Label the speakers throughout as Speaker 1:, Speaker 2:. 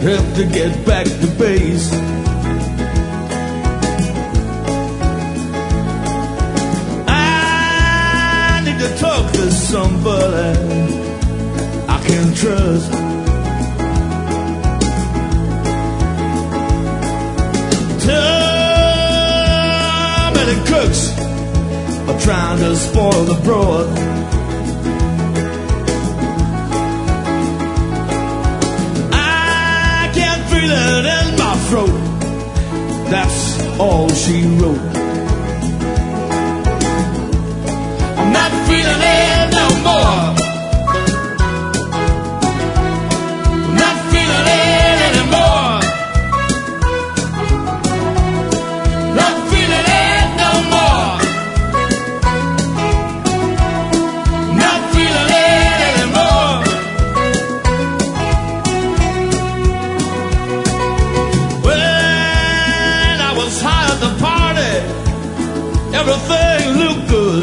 Speaker 1: have to get back to base. I need to talk to somebody I can trust. Too many cooks are trying to spoil the broth. I can't feel it in my throat. That's all she wrote. I'm not feeling it no more. I'm not feeling it anymore. Not feeling it no more. Not feeling it anymore. When I was high at the party, everything looked good.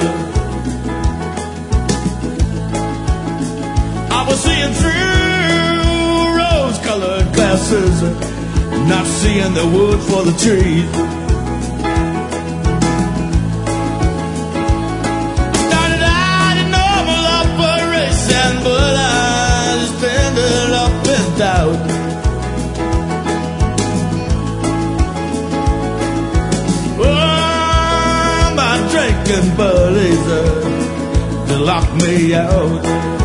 Speaker 1: I was seeing through rose-colored glasses, not seeing the wood for the trees. Started out in normal operation, but I just ended up in doubt. Oh, my drinking buddies, they locked me out.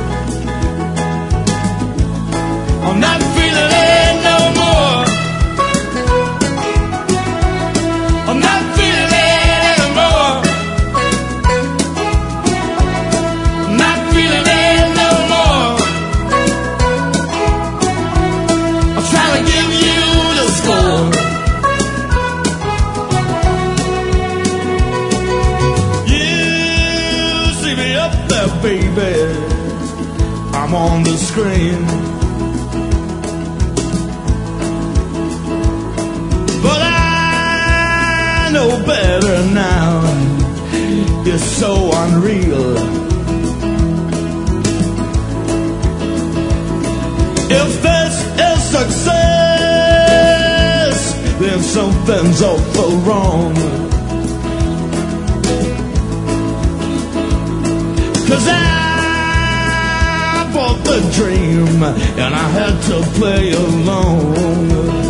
Speaker 1: I'm not feeling it no more. I'm not feeling it anymore. I'm not feeling it no more. I'm trying to give you the score. You see me up there, baby. I'm on the screen. But I know better now. You're so unreal. If this is success, then something's awful wrong. 'Cause I bought the dream and I had to play along.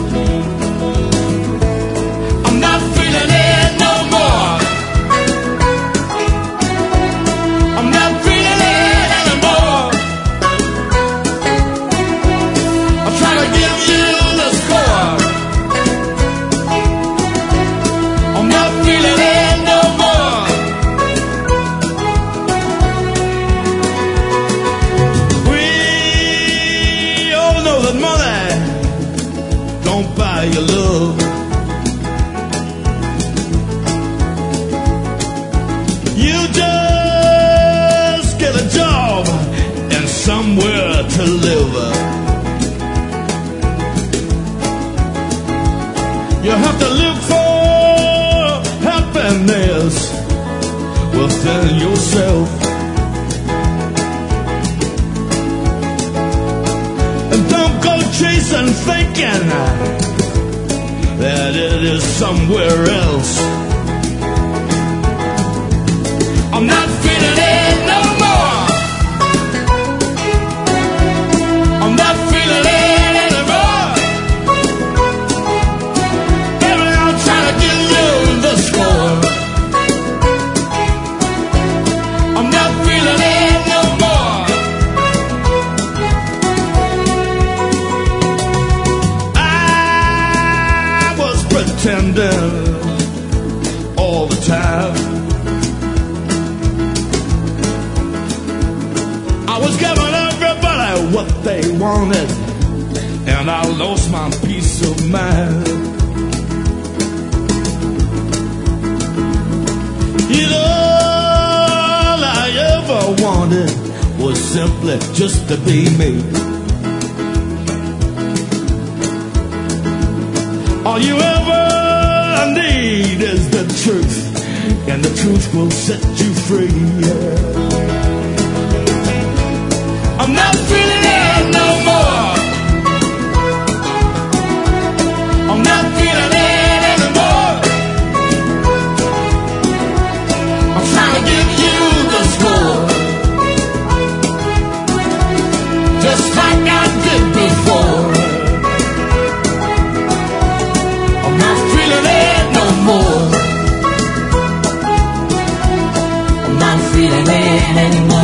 Speaker 1: I'm not feeling it no more. I'm not feeling it anymore. I'm trying to give you the score. I'm not feeling it no more. We all know that money don't buy your love. You just get a job and somewhere to live. You have to look for happiness within yourself. And don't go chasing thinking that it is somewhere else. I'm not feeling it no more. I'm not feeling it anymore. Baby, I'm trying to give you the score. I'm not feeling it no more. I was pretending all the time. I was giving everybody what they wanted, and I lost my peace of mind. You know, all I ever wanted was simply just to be me. All you ever need is the truth, and the truth will set you free. I'm not feeling it no more.
Speaker 2: can anymore.